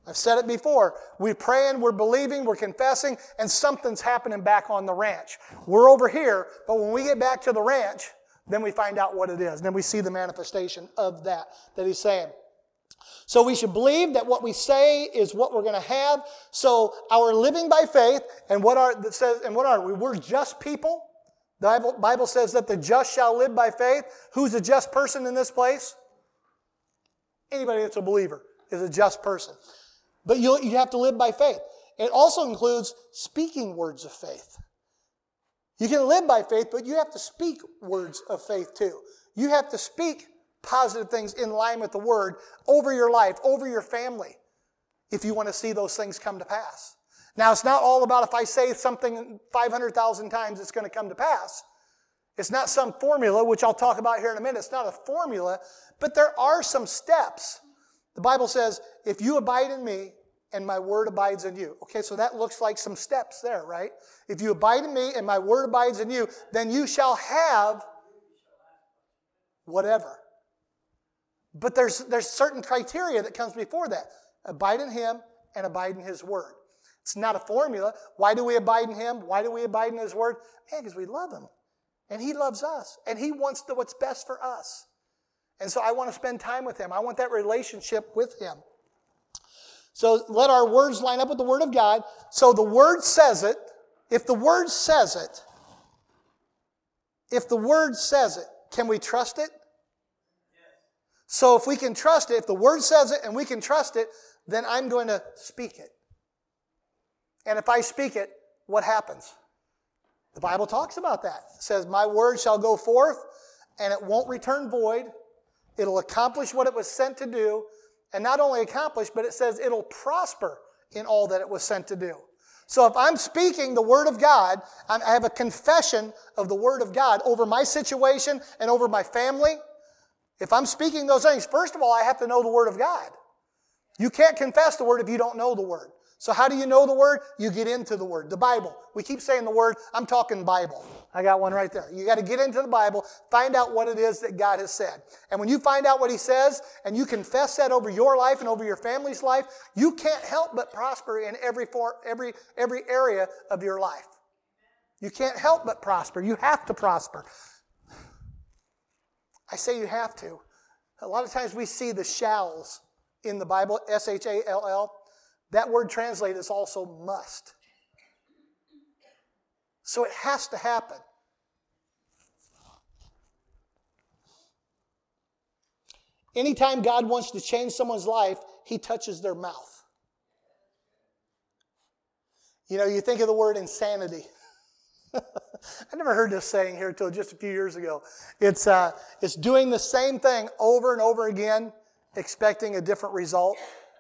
I've said it before. We're praying, we're believing, we're confessing, and something's happening back on the ranch. We're over here, but when we get back to the ranch, then we find out what it is. And then we see the manifestation of that he's saying. So we should believe that what we say is what we're going to have. So our living by faith, and what are we? We're just people. The Bible says that the just shall live by faith. Who's a just person in this place? Anybody that's a believer is a just person. But you have to live by faith. It also includes speaking words of faith. You can live by faith, but you have to speak words of faith too. You have to speak positive things in line with the Word over your life, over your family, if you want to see those things come to pass. Now, it's not all about if I say something 500,000 times, it's going to come to pass. It's not some formula, which I'll talk about here in a minute. It's not a formula, but there are some steps. The Bible says, if you abide in me and my word abides in you. Okay, so that looks like some steps there, right? If you abide in me and my word abides in you, then you shall have whatever. But there's certain criteria that comes before that. Abide in him and abide in his word. It's not a formula. Why do we abide in him? Why do we abide in his word? Man, because we love him. And he loves us. And he wants what's best for us. And so I want to spend time with him. I want that relationship with him. So let our words line up with the Word of God. So the Word says it. If the Word says it, can we trust it? So if we can trust it, if the Word says it and we can trust it, then I'm going to speak it. And if I speak it, what happens? The Bible talks about that. It says, my word shall go forth, and it won't return void. It'll accomplish what it was sent to do. And not only accomplish, but it says it'll prosper in all that it was sent to do. So if I'm speaking the Word of God, I have a confession of the Word of God over my situation and over my family. If I'm speaking those things, first of all, I have to know the Word of God. You can't confess the Word if you don't know the Word. So how do you know the Word? You get into the Word. The Bible. We keep saying the Word. I'm talking Bible. I got one right there. You got to get into the Bible, find out what it is that God has said. And when you find out what He says, and you confess that over your life and over your family's life, you can't help but prosper in every area of your life. You can't help but prosper. You have to prosper. I say you have to. A lot of times we see the shalls in the Bible, S-H-A-L-L. That word translated is also must. So it has to happen. Anytime God wants to change someone's life, He touches their mouth. You know, you think of the word insanity. I never heard this saying here until just a few years ago. It's doing the same thing over and over again, expecting a different result.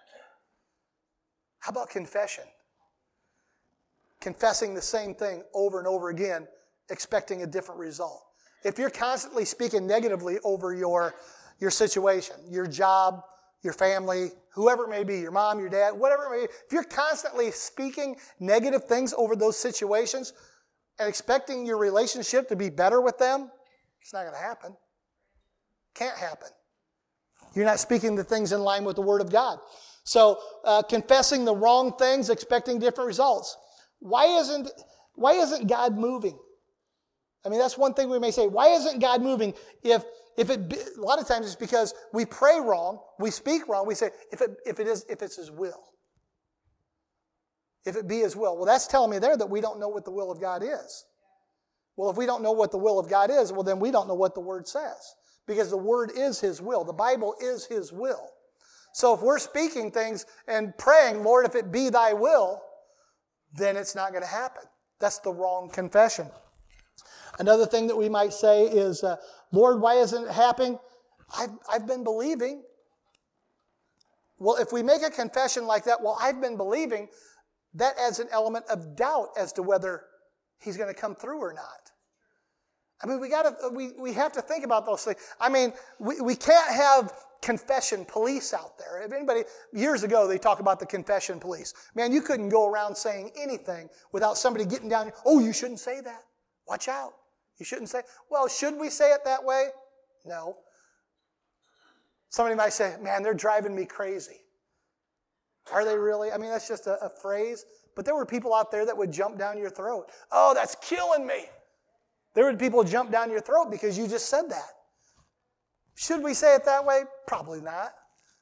How about confession? Confessing the same thing over and over again, expecting a different result. If you're constantly speaking negatively over your situation, your job, your family, whoever it may be, your mom, your dad, whatever it may be, if you're constantly speaking negative things over those situations and expecting your relationship to be better with them, it's not going to happen. Can't happen. You're not speaking the things in line with the Word of God. So confessing the wrong things, expecting different results. Why isn't God moving? I mean, that's one thing we may say. Why isn't God moving? A lot of times it's because we pray wrong, we speak wrong. We say if it's His will, if it be His will. Well, that's telling me there that we don't know what the will of God is. Well, if we don't know what the will of God is, well, then we don't know what the Word says, because the Word is His will. The Bible is His will. So if we're speaking things and praying, Lord, if it be Thy will, then it's not going to happen. That's the wrong confession. Another thing that we might say is, Lord, why isn't it happening? I've been believing. Well, if we make a confession like that, well, I've been believing, that adds an element of doubt as to whether He's going to come through or not. I mean, we have to think about those things. I mean, we can't have confession police out there. If anybody, years ago, they talked about the confession police. Man, you couldn't go around saying anything without somebody getting down. Oh, you shouldn't say that. Watch out. You shouldn't say. Well, should we say it that way? No. Somebody might say, man, they're driving me crazy. Are they really? I mean, that's just a phrase. But there were people out there that would jump down your throat. Oh, that's killing me. There would people jump down your throat because you just said that. Should we say it that way? Probably not.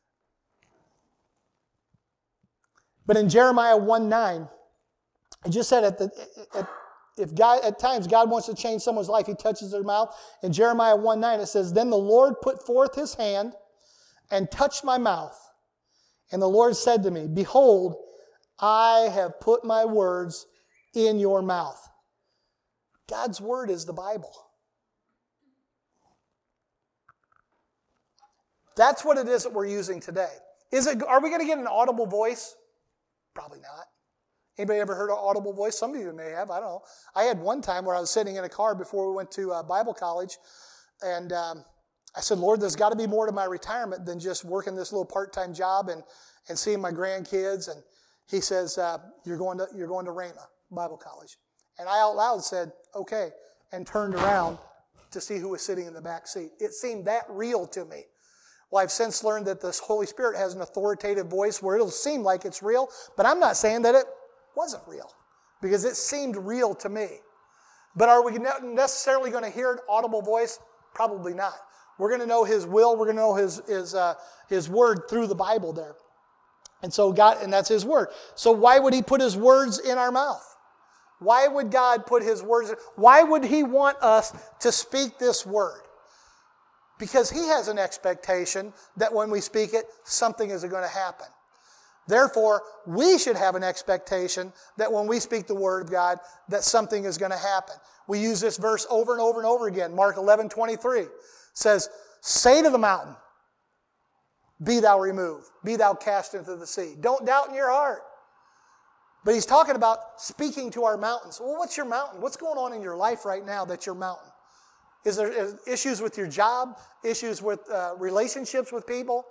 But in Jeremiah 1:9, it just said if God, at times God wants to change someone's life, he touches their mouth. In Jeremiah 1:9 it says, "Then the Lord put forth his hand and touched my mouth. And the Lord said to me, Behold, I have put my words in your mouth." God's word is the Bible. That's what it is that we're using today. Are we going to get an audible voice? Probably not. Anybody ever heard an audible voice? Some of you may have. I don't know. I had one time where I was sitting in a car before we went to Bible college, and I said, Lord, there's got to be more to my retirement than just working this little part-time job and seeing my grandkids. And he says, you're going to Rhema Bible College. And I out loud said, okay, and turned around to see who was sitting in the back seat. It seemed that real to me. Well, I've since learned that the Holy Spirit has an authoritative voice where it'll seem like it's real, but I'm not saying that it wasn't real, because it seemed real to me. But are we necessarily going to hear an audible voice? Probably not. We're going to know his will. We're going to know his word through the Bible there. And so and that's his word. So why would he put his words in our mouth? Why would God put his words? Why would he want us to speak this word? Because he has an expectation that when we speak it, something is going to happen. Therefore, we should have an expectation that when we speak the word of God, that something is going to happen. We use this verse over and over and over again. Mark 11:23 says, "Say to the mountain, be thou removed, be thou cast into the sea." Don't doubt in your heart. But he's talking about speaking to our mountains. Well, what's your mountain? What's going on in your life right now that's your mountain? Is there issues with your job? Issues with relationships with people?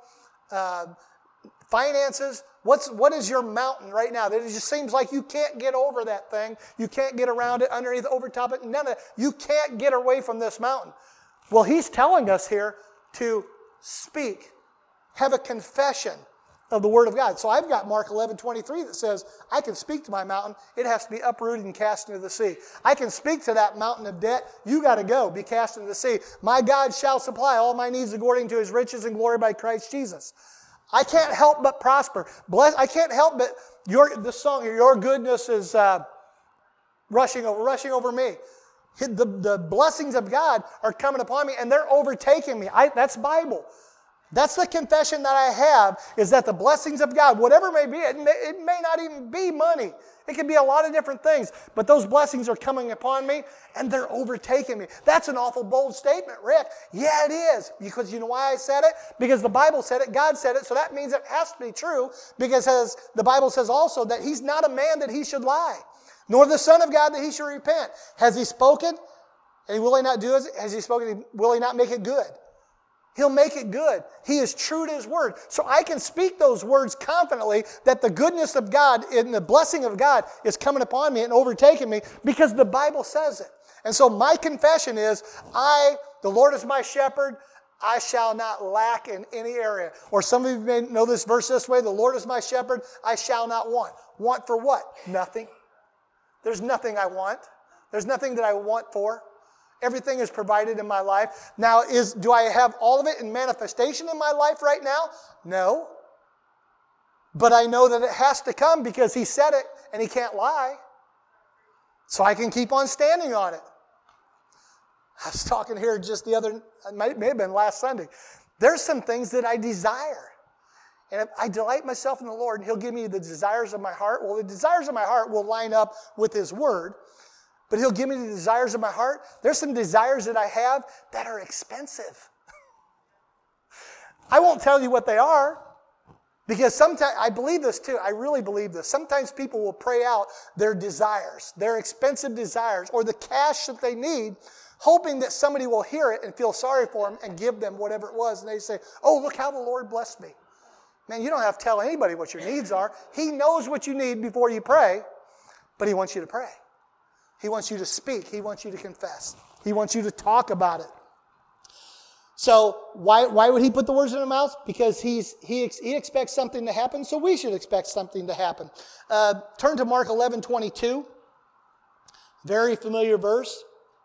Finances? What is your mountain right now? That it just seems like you can't get over that thing. You can't get around it, underneath, over top it. None of it. You can't get away from this mountain. Well, he's telling us here to speak. Have a confession of the Word of God. So I've got Mark 11:23 that says, I can speak to my mountain. It has to be uprooted and cast into the sea. I can speak to that mountain of debt. You got to go, be cast into the sea. My God shall supply all my needs according to his riches and glory by Christ Jesus. I can't help but prosper. I can't help but, this song here, your goodness is rushing over me. The blessings of God are coming upon me and they're overtaking me. That's Bible. That's the confession that I have, is that the blessings of God, whatever it may be, it may not even be money. It could be a lot of different things. But those blessings are coming upon me and they're overtaking me. That's an awful bold statement, Rick. Yeah, it is. Because you know why I said it? Because the Bible said it, God said it, so that means it has to be true. Because as the Bible says also that he's not a man that he should lie, nor the Son of God that he should repent. Has he spoken and will he not do it? Has he spoken, will he not make it good? He'll make it good. He is true to his word. So I can speak those words confidently that the goodness of God and the blessing of God is coming upon me and overtaking me because the Bible says it. And so my confession is, the Lord is my shepherd, I shall not lack in any area. Or some of you may know this verse this way, the Lord is my shepherd, I shall not want. Want for what? Nothing. There's nothing I want. There's nothing that I want for. Everything is provided in my life. Now, do I have all of it in manifestation in my life right now? No. But I know that it has to come because he said it and he can't lie. So I can keep on standing on it. I was talking here just it may have been last Sunday. There's some things that I desire. And if I delight myself in the Lord and he'll give me the desires of my heart, well, the desires of my heart will line up with his word. But he'll give me the desires of my heart. There's some desires that I have that are expensive. I won't tell you what they are because sometimes, I believe this too, I really believe this. Sometimes people will pray out their desires, their expensive desires, or the cash that they need, hoping that somebody will hear it and feel sorry for them and give them whatever it was. And they say, oh, look how the Lord blessed me. Man, you don't have to tell anybody what your needs are. He knows what you need before you pray, but he wants you to pray. He wants you to speak. He wants you to confess. He wants you to talk about it. So why would he put the words in their mouth? Because he expects something to happen, so we should expect something to happen. Turn to Mark 11:22. Very familiar verse.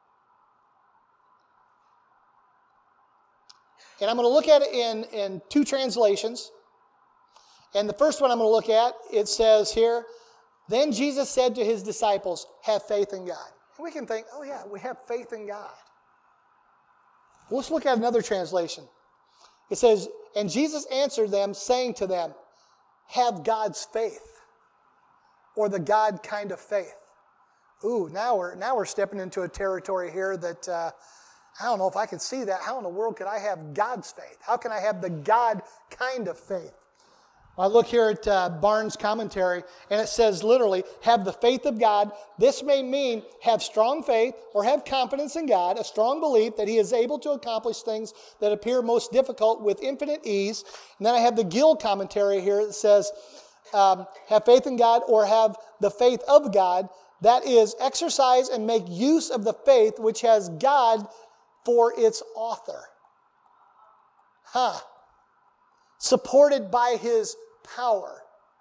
And I'm going to look at it in two translations. And the first one I'm going to look at, it says here, then Jesus said to his disciples, have faith in God. And we can think, oh yeah, we have faith in God. Well, let's look at another translation. It says, and Jesus answered them, saying to them, have God's faith, or the God kind of faith. Ooh, now we're stepping into a territory here that I don't know if I can see that. How in the world could I have God's faith? How can I have the God kind of faith? I look here at Barnes' commentary, and it says literally, have the faith of God. This may mean have strong faith or have confidence in God, a strong belief that He is able to accomplish things that appear most difficult with infinite ease. And then I have the Gill commentary here that says, have faith in God or have the faith of God. That is, exercise and make use of the faith which has God for its author. Supported by His power.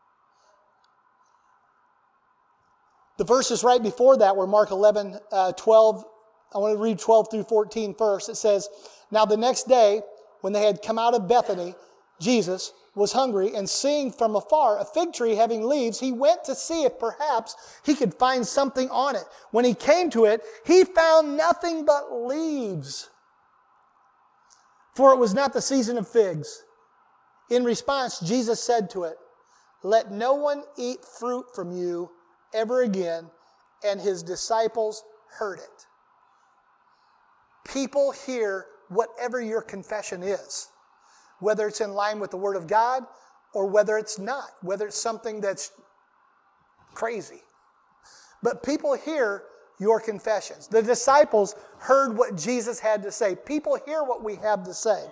The verses right before that were Mark 11:12. I want to read 12 through 14 first. It says, now the next day, when they had come out of Bethany, Jesus was hungry, and seeing from afar a fig tree having leaves, he went to see if perhaps he could find something on it. When he came to it, he found nothing but leaves, for it was not the season of figs. In response, Jesus said to it, let no one eat fruit from you ever again. And his disciples heard it. People hear whatever your confession is, whether it's in line with the Word of God or whether it's not, whether it's something that's crazy. But people hear your confessions. The disciples heard what Jesus had to say. People hear what we have to say.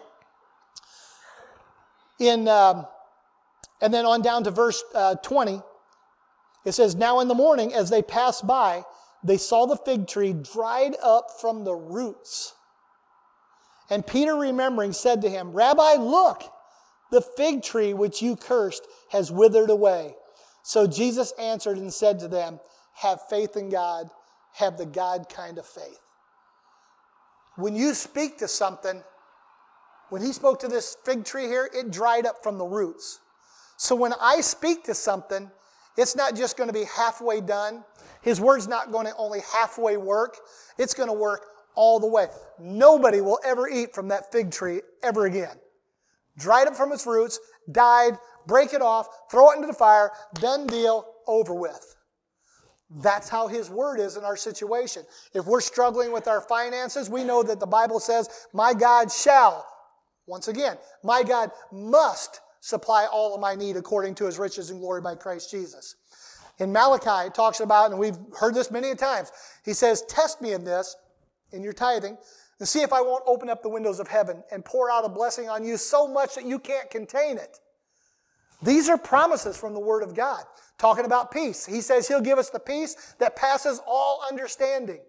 And then on down to verse 20, it says, now in the morning, as they passed by, they saw the fig tree dried up from the roots. And Peter, remembering, said to him, Rabbi, look, the fig tree which you cursed has withered away. So Jesus answered and said to them, have faith in God, have the God kind of faith. When you speak to something, when he spoke to this fig tree here, it dried up from the roots. So when I speak to something, it's not just going to be halfway done. His word's not going to only halfway work. It's going to work all the way. Nobody will ever eat from that fig tree ever again. Dried up from its roots, died, break it off, throw it into the fire, done deal, over with. That's how His word is in our situation. If we're struggling with our finances, we know that the Bible says, my God shall. Once again, my God must supply all of my need according to His riches and glory by Christ Jesus. In Malachi, it talks about, and we've heard this many times, he says, test me in this, in your tithing, and see if I won't open up the windows of heaven and pour out a blessing on you so much that you can't contain it. These are promises from the Word of God. Talking about peace. He says He'll give us the peace that passes all understanding.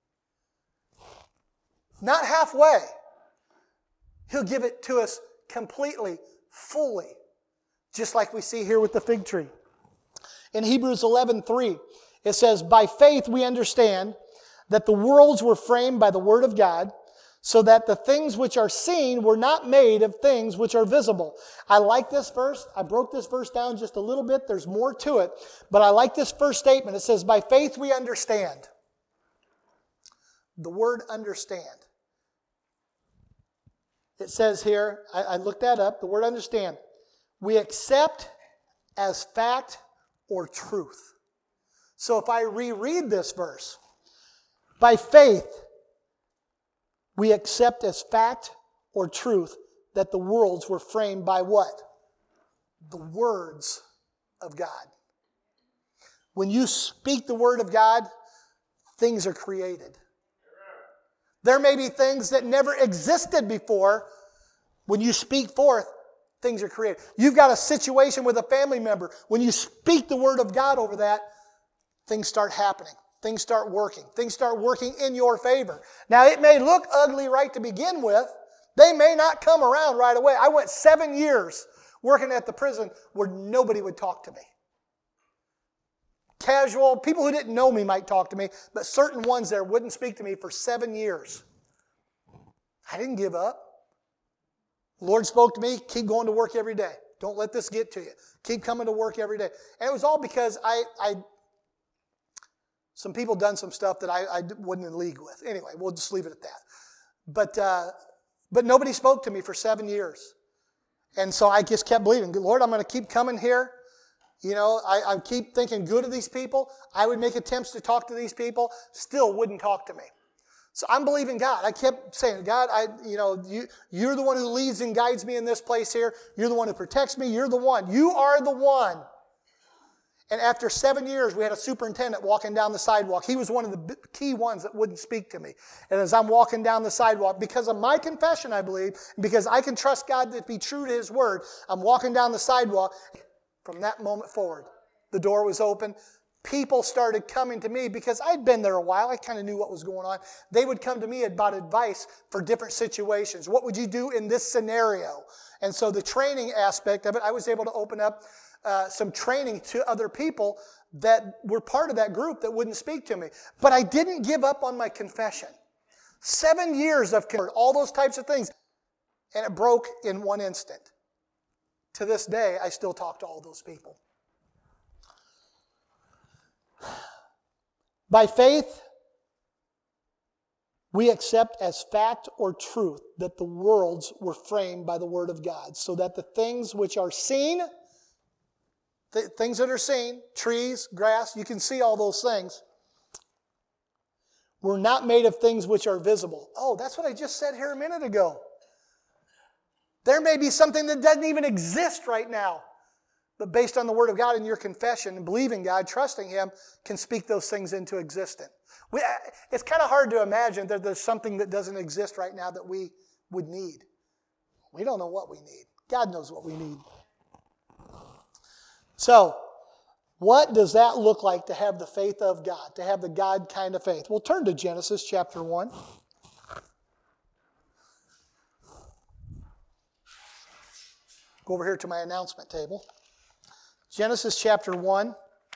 Not halfway. He'll give it to us completely, fully, just like we see here with the fig tree. In Hebrews 11:3, it says, by faith we understand that the worlds were framed by the Word of God, so that the things which are seen were not made of things which are visible. I like this verse. I broke this verse down just a little bit. There's more to it. But I like this first statement. It says, by faith we understand. The word understand. It says here, I looked that up, the word understand. We accept as fact or truth. So if I reread this verse, by faith, we accept as fact or truth that the worlds were framed by what? The words of God. When you speak the Word of God, things are created. There may be things that never existed before. When you speak forth, things are created. You've got a situation with a family member. When you speak the Word of God over that, things start happening. Things start working. Things start working in your favor. Now, it may look ugly right to begin with, They may not come around right away. I went 7 years working at the prison where nobody would talk to me. Casual, people who didn't know me might talk to me, but certain ones there wouldn't speak to me for 7 years. I didn't give up. The Lord spoke to me, keep going to work every day. Don't let this get to you. Keep coming to work every day. And it was all because some people done some stuff that I wasn't in league with. Anyway, we'll just leave it at that. But nobody spoke to me for 7 years. And so I just kept believing, Lord, I'm going to keep coming here. You know, I keep thinking good of these people. I would make attempts to talk to these people, still wouldn't talk to me. So I'm believing God. I kept saying, God, you're the one who leads and guides me in this place here. You're the one who protects me. You're the one. You are the one. And after 7 years, we had a superintendent walking down the sidewalk. He was one of the key ones that wouldn't speak to me. And as I'm walking down the sidewalk, because of my confession, I believe, because I can trust God to be true to His Word, I'm walking down the sidewalk. From that moment forward, the door was open. People started coming to me because I'd been there a while. I kind of knew what was going on. They would come to me about advice for different situations. What would you do in this scenario? And so the training aspect of it, I was able to open up some training to other people that were part of that group that wouldn't speak to me. But I didn't give up on my confession. 7 years of all those types of things. And it broke in one instant. To this day, I still talk to all those people. By faith, we accept as fact or truth that the worlds were framed by the Word of God, so that the things which are seen, things that are seen, trees, grass, you can see all those things, were not made of things which are visible. Oh, that's what I just said here a minute ago. There may be something that doesn't even exist right now. But based on the Word of God and your confession and believing God, trusting Him, can speak those things into existence. It's kind of hard to imagine that there's something that doesn't exist right now that we would need. We don't know what we need. God knows what we need. So, what does that look like to have the faith of God, to have the God kind of faith? We'll turn to Genesis chapter 1. Go over here to my announcement table. Genesis chapter 1.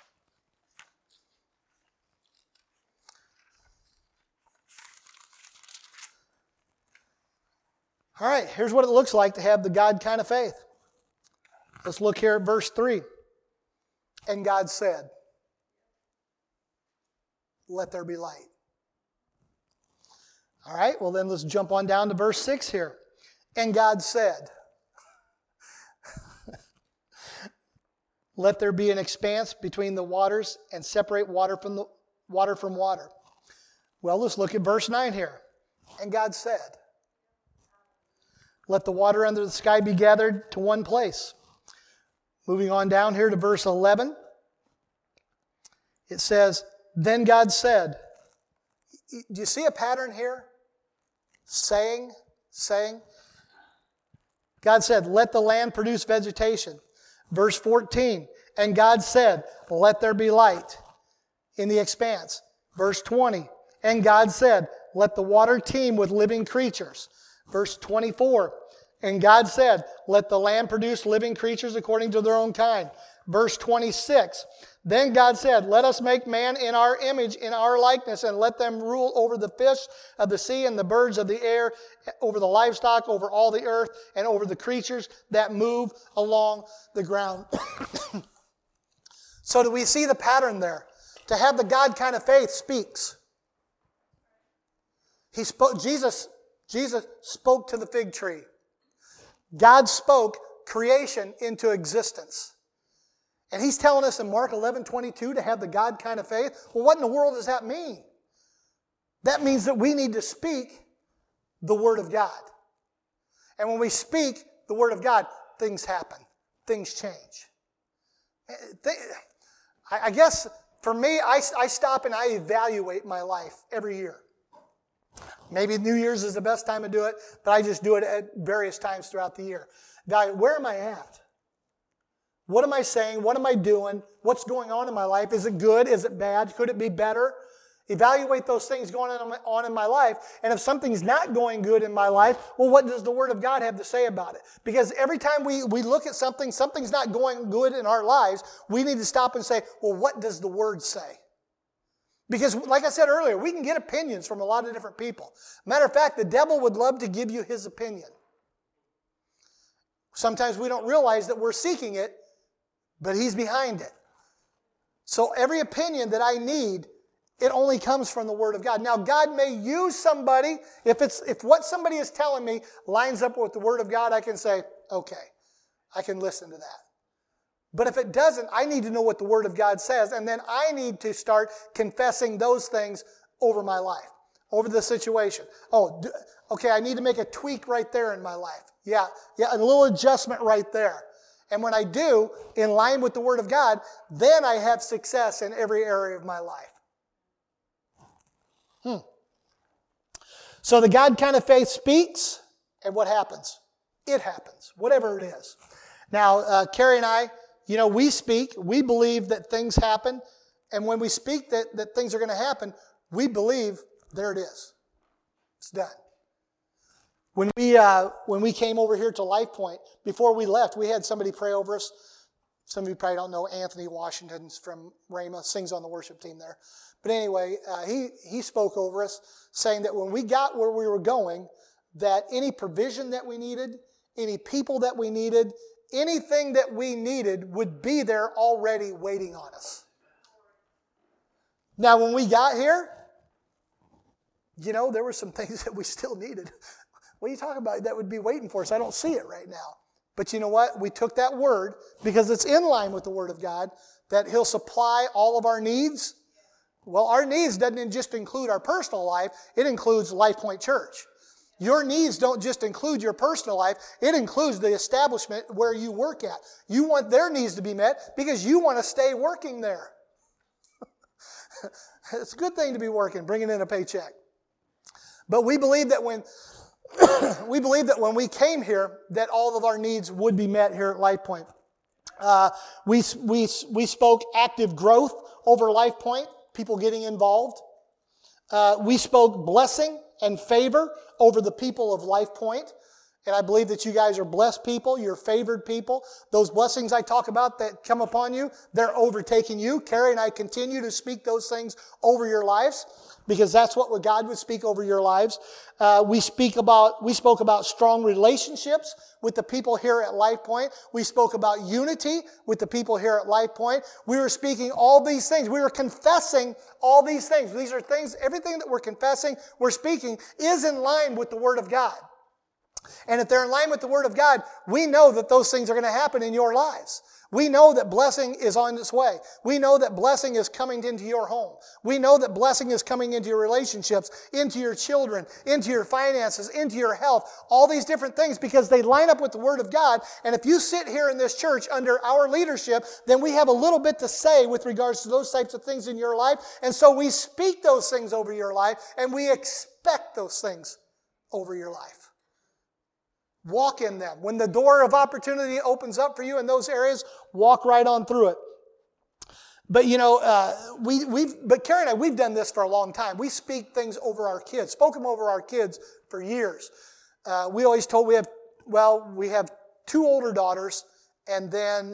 All right, here's what it looks like to have the God kind of faith. Let's look here at verse 3. And God said, let there be light. All right, well then let's jump on down to verse 6 here. And God said, let there be an expanse between the waters and separate water from water. Well, let's look at verse 9 here. And God said, let the water under the sky be gathered to one place. Moving on down here to verse 11. It says, then God said, do you see a pattern here? Saying. God said, let the land produce vegetation. Verse 14, and God said, let there be light in the expanse. Verse 20, and God said, let the water teem with living creatures. Verse 24, and God said, let the land produce living creatures according to their own kind. Verse 26, then God said, let us make man in our image, in our likeness, and let them rule over the fish of the sea and the birds of the air, over the livestock, over all the earth, and over the creatures that move along the ground. So do we see the pattern there? To have the God kind of faith speaks. Jesus spoke to the fig tree. God spoke creation into existence. And He's telling us in Mark 11:22 to have the God kind of faith. Well, what in the world does that mean? That means that we need to speak the Word of God. And when we speak the Word of God, things happen. Things change. I guess for me, I stop and I evaluate my life every year. Maybe New Year's is the best time to do it, but I just do it at various times throughout the year. Where am I at? What am I saying? What am I doing? What's going on in my life? Is it good? Is it bad? Could it be better? Evaluate those things going on in my life. And if something's not going good in my life, well, what does the Word of God have to say about it? Because every time we look at something, something's not going good in our lives, we need to stop and say, well, what does the Word say? Because like I said earlier, we can get opinions from a lot of different people. Matter of fact, the devil would love to give you his opinion. Sometimes we don't realize that we're seeking it, but he's behind it. So every opinion that I need, it only comes from the Word of God. Now, God may use somebody. If what somebody is telling me lines up with the Word of God, I can say, okay, I can listen to that. But if it doesn't, I need to know what the Word of God says, and then I need to start confessing those things over my life, over the situation. Oh, okay, I need to make a tweak right there in my life. Yeah, a little adjustment right there. And when I do, in line with the Word of God, then I have success in every area of my life. So the God kind of faith speaks, and what happens? It happens, whatever it is. Now, Carrie and I, we speak, we believe that things happen, and when we speak that things are going to happen, we believe there it is. It's done. When we came over here to Life Point, before we left, we had somebody pray over us. Some of you probably don't know Anthony Washington's from Rhema, sings on the worship team there. But anyway, he spoke over us, saying that when we got where we were going, that any provision that we needed, any people that we needed, anything that we needed would be there already waiting on us. Now, when we got here, there were some things that we still needed. What are you talking about that would be waiting for us? I don't see it right now. But you know what? We took that word, because it's in line with the Word of God, that He'll supply all of our needs. Well, our needs doesn't just include our personal life. It includes Life Point Church. Your needs don't just include your personal life. It includes the establishment where you work at. You want their needs to be met because you want to stay working there. It's a good thing to be working, bringing in a paycheck. But we believe that when we came here, that all of our needs would be met here at Life Point. We spoke active growth over Life Point, people getting involved. We spoke blessing and favor over the people of Life Point. And I believe that you guys are blessed people. You're favored people. Those blessings I talk about that come upon you, they're overtaking you. Carrie and I continue to speak those things over your lives, because that's what God would speak over your lives. We spoke about strong relationships with the people here at Life Point. We spoke about unity with the people here at Life Point. We were speaking all these things. We were confessing all these things. These are things, everything that we're confessing, we're speaking, is in line with the Word of God. And if they're in line with the Word of God, we know that those things are going to happen in your lives. We know that blessing is on its way. We know that blessing is coming into your home. We know that blessing is coming into your relationships, into your children, into your finances, into your health, all these different things, because they line up with the Word of God. And if you sit here in this church under our leadership, then we have a little bit to say with regards to those types of things in your life. And so we speak those things over your life, and we expect those things over your life. Walk in them. When the door of opportunity opens up for you in those areas, walk right on through it. But but Carrie and I, we've done this for a long time. We speak things over our kids, spoke them over our kids for years. We always told we have 2 older daughters, and then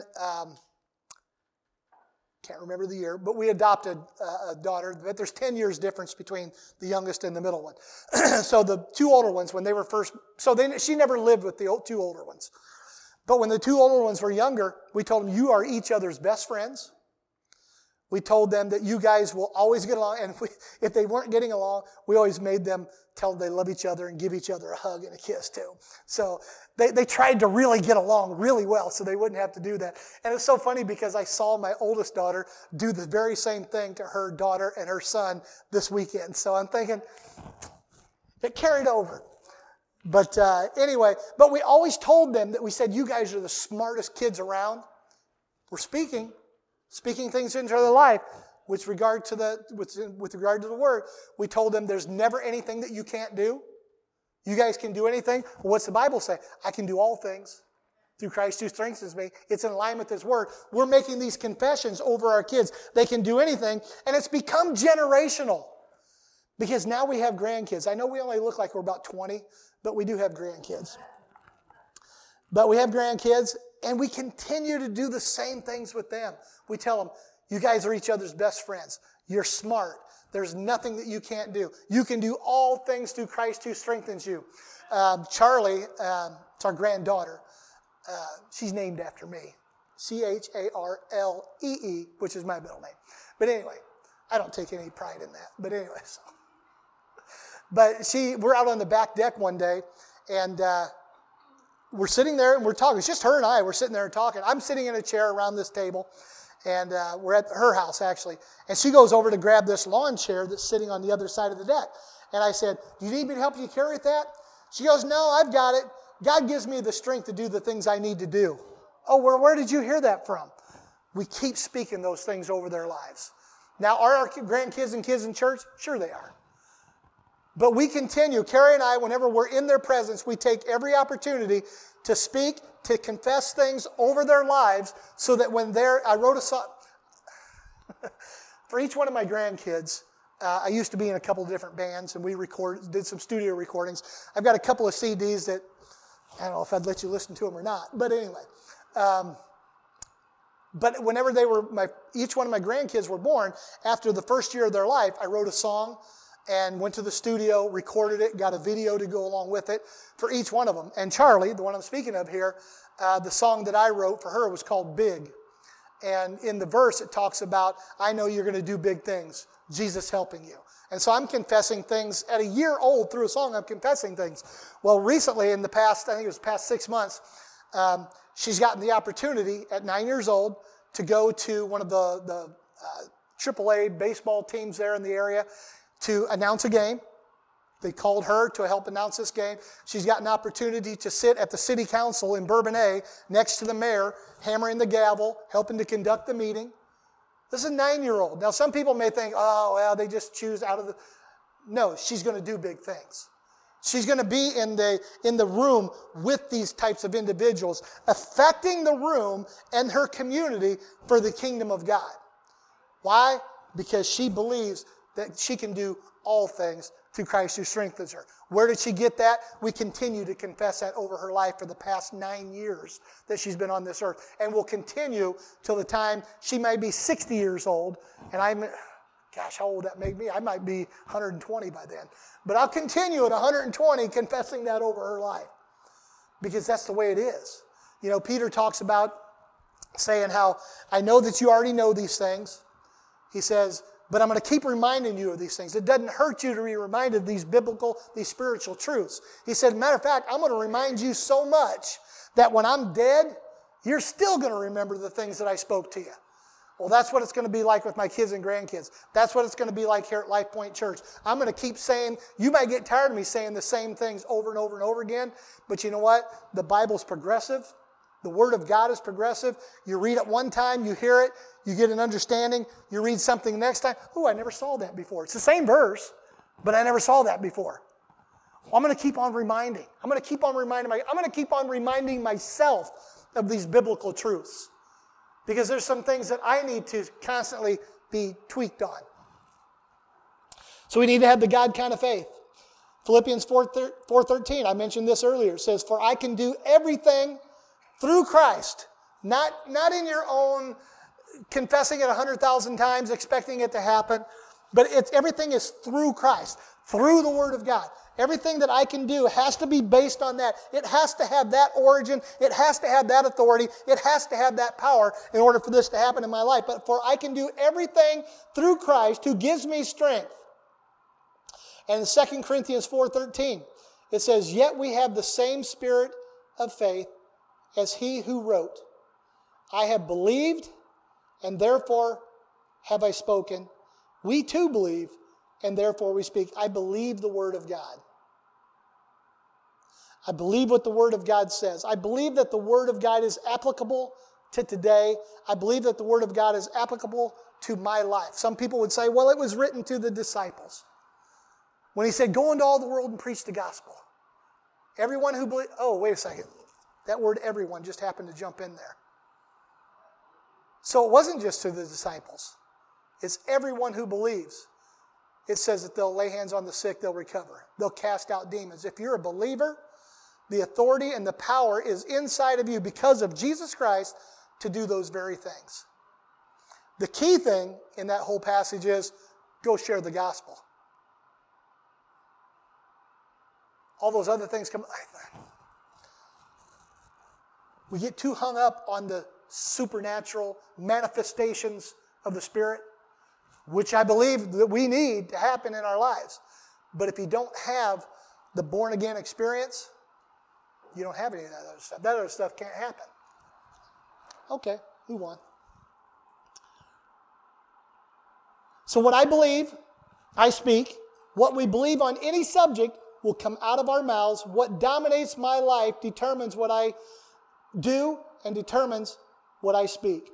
can't remember the year, but we adopted a daughter. But there's 10 years difference between the youngest and the middle one. So the 2 older ones, when they were first, she never lived with the 2 older ones. But when the 2 older ones were younger, we told them, you are each other's best friends. We told them that you guys will always get along. And if they weren't getting along, we always made them tell them they love each other and give each other a hug and a kiss too. So they tried to really get along really well so they wouldn't have to do that. And it's so funny because I saw my oldest daughter do the very same thing to her daughter and her son this weekend. So I'm thinking, it carried over. But anyway, but we always told them that we said, you guys are the smartest kids around. We're speaking things into their life with regard to the Word. We told them there's never anything that you can't do. You guys can do anything. Well, what's the Bible say? I can do all things through Christ who strengthens me. It's in line with His Word. We're making these confessions over our kids. They can do anything, and it's become generational. Because now we have grandkids. I know we only look like we're about 20, but we do have grandkids. But we have grandkids, and we continue to do the same things with them. We tell them, you guys are each other's best friends. You're smart. There's nothing that you can't do. You can do all things through Christ who strengthens you. Charlie, it's our granddaughter. She's named after me. Charlee, which is my middle name. But anyway, I don't take any pride in that. But anyway, so. But we're out on the back deck one day, and we're sitting there and we're talking. It's just her and I. We're sitting there and talking. I'm sitting in a chair around this table, and we're at her house, actually. And she goes over to grab this lawn chair that's sitting on the other side of the deck. And I said, do you need me to help you carry that? She goes, no, I've got it. God gives me the strength to do the things I need to do. Oh, where did you hear that from? We keep speaking those things over their lives. Now, are our grandkids and kids in church? Sure they are. But we continue, Carrie and I, whenever we're in their presence, we take every opportunity to speak, to confess things over their lives so that when I wrote a song, for each one of my grandkids, I used to be in a couple of different bands, and we did some studio recordings. I've got a couple of CDs that, I don't know if I'd let you listen to them or not, but anyway. But whenever each one of my grandkids were born, after the first year of their life, I wrote a song and went to the studio, recorded it, got a video to go along with it for each one of them. And Charlie, the one I'm speaking of here, the song that I wrote for her was called Big. And in the verse, it talks about, I know you're going to do big things, Jesus helping you. And so I'm confessing things. At a year old, through a song, I'm confessing things. Well, recently, in the past, I think it was past 6 months, she's gotten the opportunity at 9 years old to go to one of the AAA baseball teams there in the area to announce a game. They called her to help announce this game. She's got an opportunity to sit at the city council in Bourbonnais next to the mayor, hammering the gavel, helping to conduct the meeting. This is a 9-year-old. Now, some people may think, oh, well, they just choose out of the... No, she's going to do big things. She's going to be in the room with these types of individuals, affecting the room and her community for the kingdom of God. Why? Because she believes that she can do all things through Christ who strengthens her. Where did she get that? We continue to confess that over her life for the past 9 years that she's been on this earth. And will continue till the time she might be 60 years old. And gosh, how old would that make me? I might be 120 by then. But I'll continue at 120 confessing that over her life. Because that's the way it is. You know, Peter talks about saying how, I know that you already know these things. He says, but I'm going to keep reminding you of these things. It doesn't hurt you to be reminded of these spiritual truths. He said, matter of fact, I'm going to remind you so much that when I'm dead, you're still going to remember the things that I spoke to you. Well, that's what it's going to be like with my kids and grandkids. That's what it's going to be like here at Life Point Church. I'm going to keep saying, you might get tired of me saying the same things over and over and over again, but you know what? The Bible's progressive. The Word of God is progressive. You read it one time, you hear it, you get an understanding. You read something the next time. Oh, I never saw that before. It's the same verse, but I never saw that before. Well, I'm going to keep on reminding. I'm going to keep on reminding myself of these biblical truths. Because there's some things that I need to constantly be tweaked on. So we need to have the God kind of faith. Philippians 4:13, I mentioned this earlier. It says, for I can do everything through Christ. Not in your own confessing it 100,000 times, expecting it to happen. But everything is through Christ, through the Word of God. Everything that I can do has to be based on that. It has to have that origin. It has to have that authority. It has to have that power in order for this to happen in my life. But for I can do everything through Christ who gives me strength. And in 2 Corinthians 4:13, it says, yet we have the same spirit of faith as he who wrote, I have believed, and therefore have I spoken. We too believe, and therefore we speak. I believe the Word of God. I believe what the Word of God says. I believe that the Word of God is applicable to today. I believe that the Word of God is applicable to my life. Some people would say, well, it was written to the disciples. When he said, go into all the world and preach the gospel. Everyone who believes... Oh, wait a second. That word everyone just happened to jump in there. So it wasn't just to the disciples. It's everyone who believes. it says that they'll lay hands on the sick, they'll recover. They'll cast out demons. If you're a believer, the authority and the power is inside of you because of Jesus Christ to do those very things. The key thing in that whole passage is go share the gospel. All those other things come. We get too hung up on the supernatural manifestations of the Spirit, which I believe that we need to happen in our lives. But if you don't have the born-again experience, you don't have any of that other stuff. That other stuff can't happen. Okay, move on. So what I believe, I speak. What we believe on any subject will come out of our mouths. What dominates my life determines what I do and determines what I speak.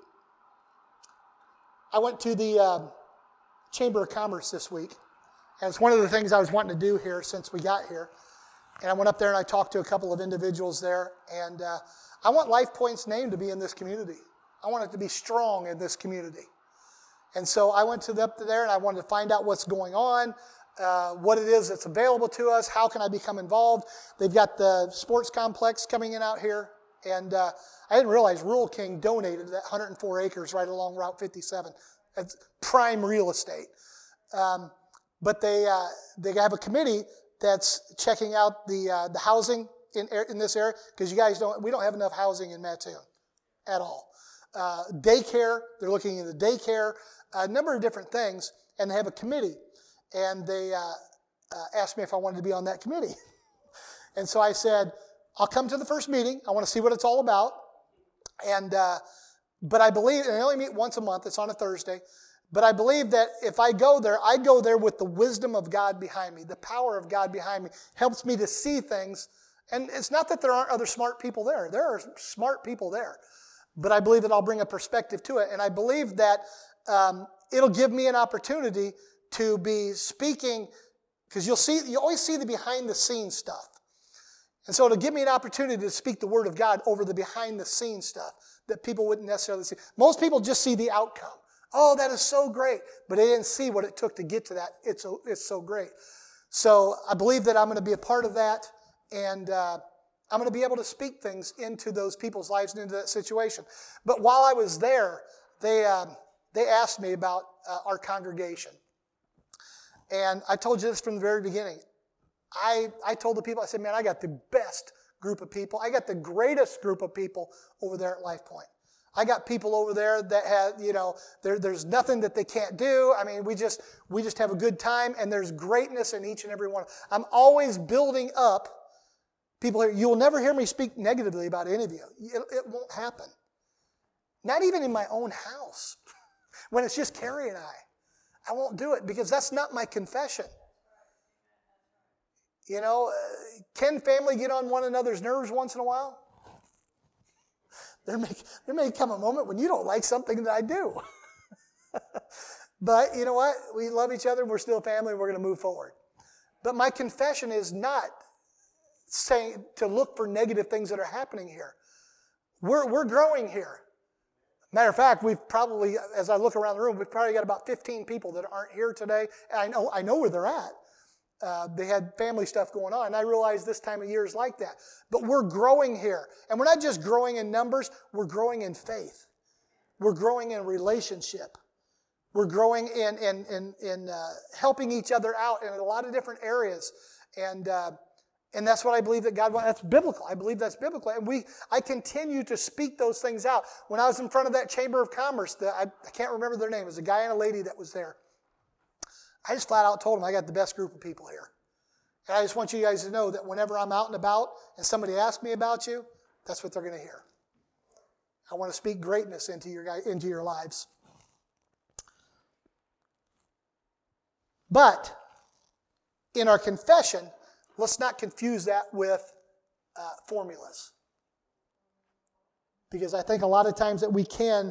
I went to the Chamber of Commerce this week, and it's one of the things I was wanting to do here since we got here. And I went up there and I talked to a couple of individuals there, and I want LifePoint's name to be in this community. I want it to be strong in this community. And so I went up there and I wanted to find out what's going on, what it is that's available to us, how can I become involved. They've got the sports complex coming in out here, and I didn't realize Rural King donated that 104 acres right along Route 57. It's prime real estate. But they have a committee that's checking out the housing in this area, because we don't have enough housing in Mattoon at all. Daycare, they're looking into daycare, a number of different things, and they have a committee. And they asked me if I wanted to be on that committee. And so I said, I'll come to the first meeting. I want to see what it's all about. But I believe, and they only meet once a month. It's on a Thursday. But I believe that if I go there with the wisdom of God behind me. The power of God behind me helps me to see things. And it's not that there aren't other smart people there. There are smart people there. But I believe that I'll bring a perspective to it. And I believe that it'll give me an opportunity to be speaking, because you always see the behind-the-scenes stuff. And so it'll give me an opportunity to speak the Word of God over the behind-the-scenes stuff that people wouldn't necessarily see. Most people just see the outcome. Oh, that is so great. But they didn't see what it took to get to that. It's so great. So I believe that I'm going to be a part of that, and I'm going to be able to speak things into those people's lives and into that situation. But while I was there, they asked me about our congregation. And I told you this from the very beginning. I told the people, I said, man, I got the best group of people. I got the greatest group of people over there at LifePoint. I got people over there that have, there's nothing that they can't do. I mean, we just have a good time, and there's greatness in each and every one. I'm always building up people here. You'll never hear me speak negatively about any of you. It won't happen. Not even in my own house. When it's just Carrie and I won't do it, because that's not my confession. Can family get on one another's nerves once in a while? There may come a moment when you don't like something that I do. But you know what? We love each other. We're still family. We're going to move forward. But my confession is not saying to look for negative things that are happening here. We're growing here. Matter of fact, we've probably, as I look around the room, we've probably got about 15 people that aren't here today. And I know where they're at. They had family stuff going on, and I realize this time of year is like that. But we're growing here. And we're not just growing in numbers, we're growing in faith. We're growing in relationship. We're growing in helping each other out in a lot of different areas. And that's what I believe that God wants. That's biblical. I believe that's biblical. And I continue to speak those things out. When I was in front of that Chamber of Commerce, I can't remember their name. It was a guy and a lady that was there. I just flat out told them I got the best group of people here. And I just want you guys to know that whenever I'm out and about and somebody asks me about you, that's what they're going to hear. I want to speak greatness into your lives. But in our confession, let's not confuse that with formulas. Because I think a lot of times that we can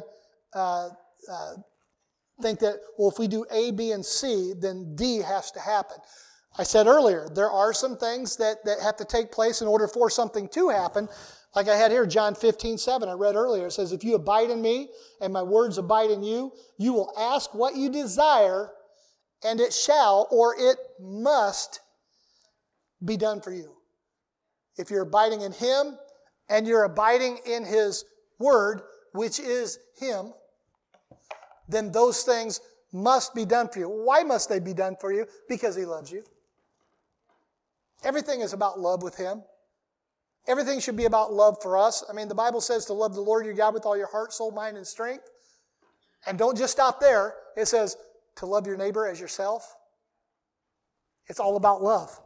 think that, well, if we do A, B, and C, then D has to happen. I said earlier, there are some things that have to take place in order for something to happen. Like I had here, John 15:7, I read earlier. It says, if you abide in me and my words abide in you, you will ask what you desire and it shall, or it must be done for you. If you're abiding in Him and you're abiding in His Word, which is Him, then those things must be done for you. Why must they be done for you? Because He loves you. Everything is about love with Him. Everything should be about love for us. I mean, the Bible says to love the Lord your God with all your heart, soul, mind, and strength. And don't just stop there. It says to love your neighbor as yourself. It's all about love.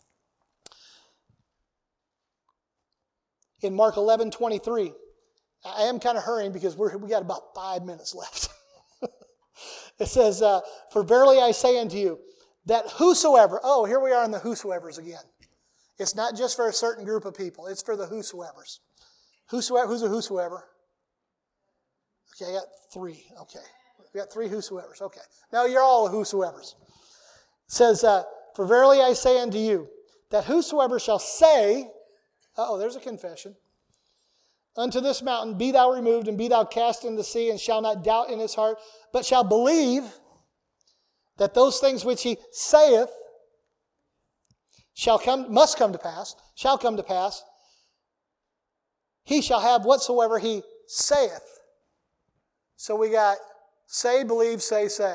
In Mark 11:23, I am kind of hurrying because we got about 5 minutes left. It says, for verily I say unto you, that whosoever, here we are in the whosoevers again. It's not just for a certain group of people. It's for the whosoevers. Who's a whosoever? Okay, I got 3. Okay. We got 3 whosoevers. Okay. Now you're all whosoevers. It says, for verily I say unto you, that whosoever shall say, there's a confession, unto this mountain, be thou removed, and be thou cast into the sea, and shall not doubt in his heart, but shall believe that those things which he saith must come to pass, shall come to pass, he shall have whatsoever he saith. So we got say, believe, say. So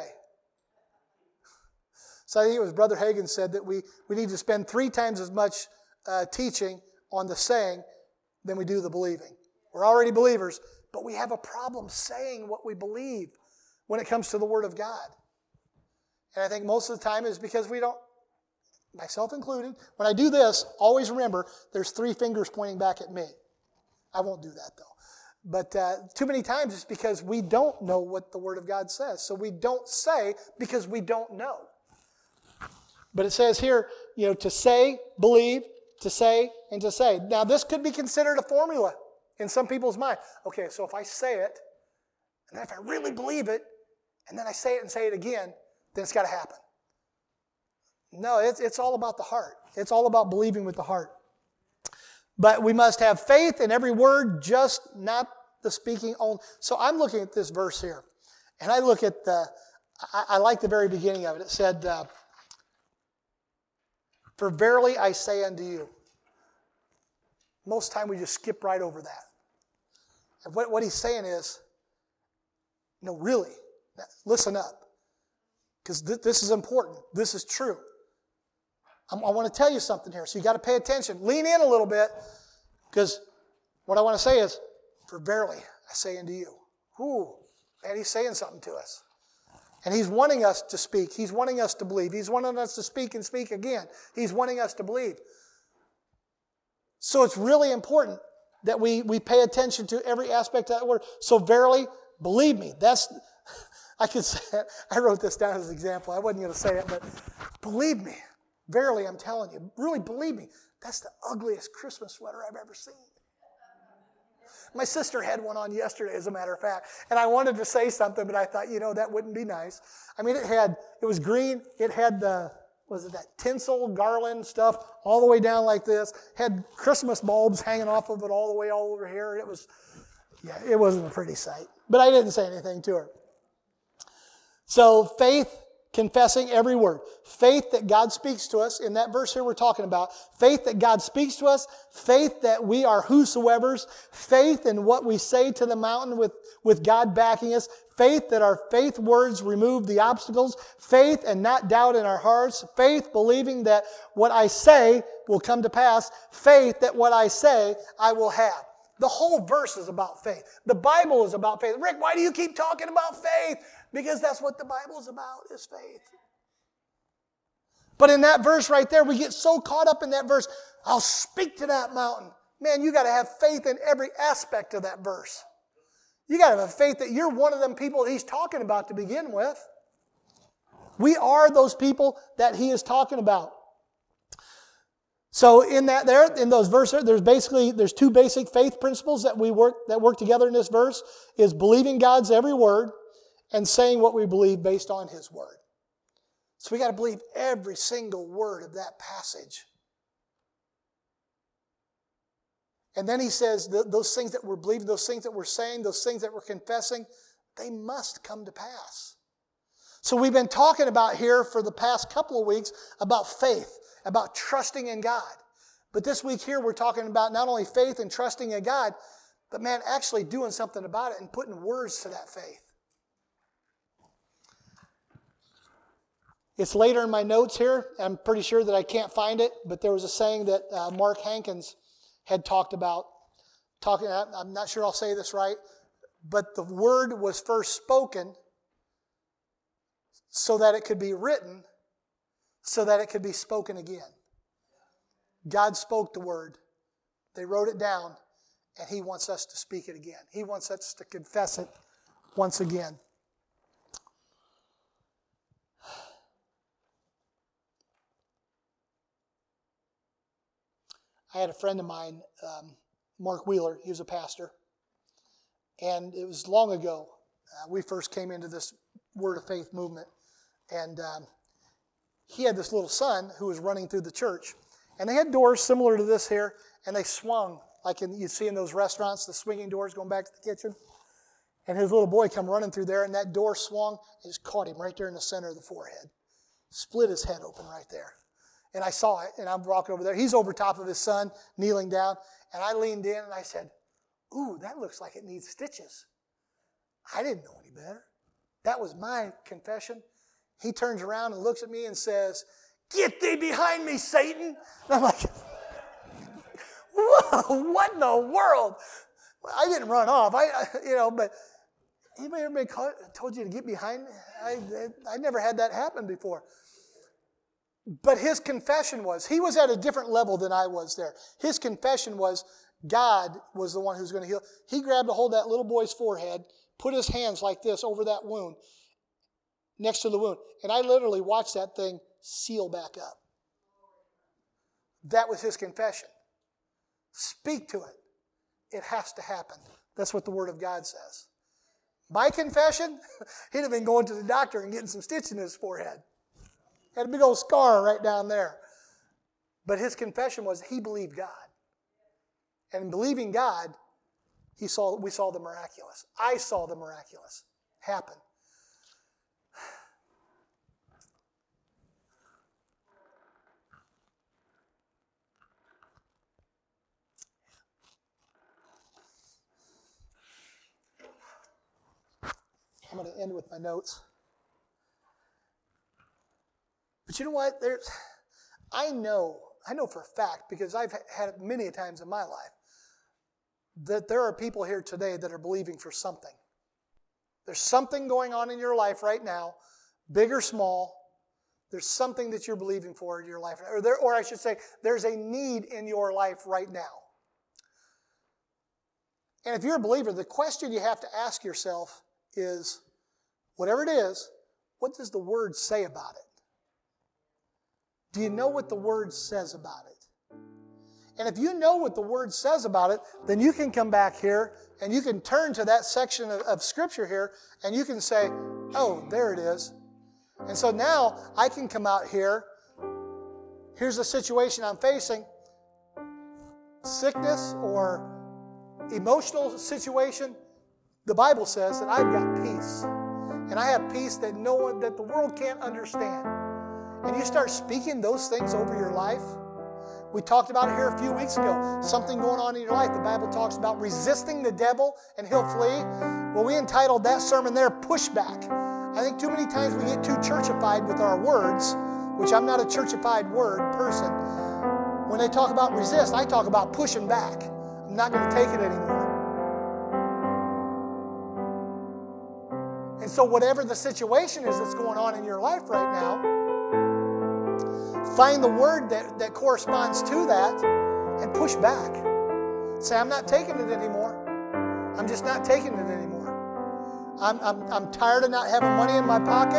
I think it was Brother Hagin said that we need to spend 3 times as much teaching on the saying than we do the believing. We're already believers, but we have a problem saying what we believe when it comes to the Word of God. And I think most of the time is because we don't, myself included, when I do this, always remember there's 3 fingers pointing back at me. I won't do that though. But too many times it's because we don't know what the Word of God says. So we don't say because we don't know. But it says here, to say, believe, to say, and to say. Now this could be considered a formula in some people's mind. Okay, so if I say it, and then if I really believe it, and then I say it and say it again, then it's got to happen. No, it's all about the heart. It's all about believing with the heart. But we must have faith in every word, just not the speaking only. So I'm looking at this verse here, and I look at I like the very beginning of it. It said, for verily I say unto you. Most time we just skip right over that. And what he's saying is, really, listen up. Because this is important. This is true. I want to tell you something here, so you got to pay attention. Lean in a little bit, because what I want to say is, for verily I say unto you. Man, he's saying something to us. And he's wanting us to speak. He's wanting us to believe. He's wanting us to speak and speak again. He's wanting us to believe. So it's really important that we pay attention to every aspect of that word. So verily, believe me. I could say it. I wrote this down as an example. I wasn't going to say it, but believe me. Verily, I'm telling you. Really, believe me. That's the ugliest Christmas sweater I've ever seen. My sister had one on yesterday, as a matter of fact, and I wanted to say something, but I thought, that wouldn't be nice. I mean, it was green. It had that tinsel garland stuff all the way down like this. Had Christmas bulbs hanging off of it all over here. It wasn't a pretty sight. But I didn't say anything to her. So faith, confessing every word. Faith that God speaks to us. In that verse here we're talking about. Faith that God speaks to us. Faith that we are whosoevers. Faith in what we say to the mountain with God backing us. Faith that our faith words remove the obstacles. Faith and not doubt in our hearts. Faith believing that what I say will come to pass. Faith that what I say I will have. The whole verse is about faith. The Bible is about faith. Rick, why do you keep talking about faith? Because that's what the Bible is about, is faith. But in that verse right there, we get so caught up in that verse, I'll speak to that mountain. Man, you got to have faith in every aspect of that verse. You got to have faith that you're one of them people that he's talking about to begin with. We are those people that he is talking about. So in those verses, there's 2 basic faith principles that work together in this verse, is believing God's every word and saying what we believe based on his word. So we got to believe every single word of that passage. And then he says those things that we're believing, those things that we're saying, those things that we're confessing, they must come to pass. So we've been talking about here for the past couple of weeks about faith, about trusting in God. But this week here we're talking about not only faith and trusting in God, but man, actually doing something about it and putting words to that faith. It's later in my notes here. I'm pretty sure that I can't find it, but there was a saying that Mark Hankins had talked about. I'm not sure I'll say this right, but the word was first spoken so that it could be written, so that it could be spoken again. God spoke the word. They wrote it down, and He wants us to speak it again. He wants us to confess it once again. I had a friend of mine, Mark Wheeler. He was a pastor. And it was long ago. We first came into this Word of Faith movement. And he had this little son who was running through the church. And they had doors similar to this here. And they swung, like you see in those restaurants, the swinging doors going back to the kitchen. And his little boy come running through there. And that door swung and just caught him right there in the center of the forehead. Split his head open right there. And I saw it, and I'm walking over there. He's over top of his son, kneeling down. And I leaned in, and I said, "Ooh, that looks like it needs stitches." I didn't know any better. That was my confession. He turns around and looks at me and says, "Get thee behind me, Satan." And I'm like, whoa, what in the world? I didn't run off, but anybody told you to get behind me? I never had that happen before. But his confession was, he was at a different level than I was there. His confession was, God was the one who's going to heal. He grabbed a hold of that little boy's forehead, put his hands like this over that wound, next to the wound. And I literally watched that thing seal back up. That was his confession. Speak to it. It has to happen. That's what the Word of God says. My confession, he'd have been going to the doctor and getting some stitches in his forehead. Had a big old scar right down there. But his confession was he believed God. And in believing God, we saw the miraculous. I saw the miraculous happen. I'm going to end with my notes. But you know what? I know for a fact, because I've had it many times in my life, that there are people here today that are believing for something. There's something going on in your life right now, big or small. There's something that you're believing for in your life. Or I should say, there's a need in your life right now. And if you're a believer, the question you have to ask yourself is, whatever it is, what does the Word say about it? Do you know what the Word says about it? And if you know what the Word says about it, then you can come back here and you can turn to that section of Scripture here and you can say, oh, there it is. And so now I can come out here. Here's the situation I'm facing. Sickness or emotional situation. The Bible says that I've got peace. And I have peace that that the world can't understand. And you start speaking those things over your life. We talked about it here a few weeks ago. Something going on in your life. The Bible talks about resisting the devil and he'll flee. Well, we entitled that sermon there, Pushback. I think too many times we get too churchified with our words, which I'm not a churchified word person. When they talk about resist, I talk about pushing back. I'm not going to take it anymore. And so whatever the situation is that's going on in your life right now, find the word that corresponds to that and push back. Say, I'm not taking it anymore. I'm just not taking it anymore. I'm tired of not having money in my pocket.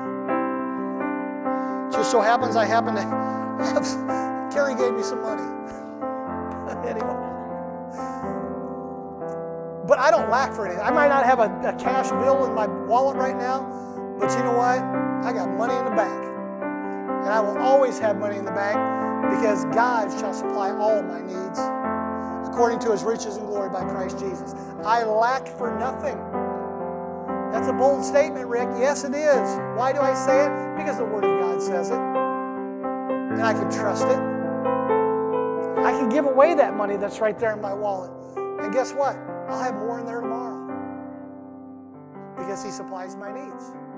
Just so happens I happen to have, Carrie gave me some money. Anyway. But I don't lack for anything. I might not have a cash bill in my wallet right now, but you know what? I got money in the bank. And I will always have money in the bank because God shall supply all my needs according to His riches and glory by Christ Jesus. I lack for nothing. That's a bold statement, Rick. Yes, it is. Why do I say it? Because the Word of God says it. And I can trust it. I can give away that money that's right there in my wallet. And guess what? I'll have more in there tomorrow. Because He supplies my needs.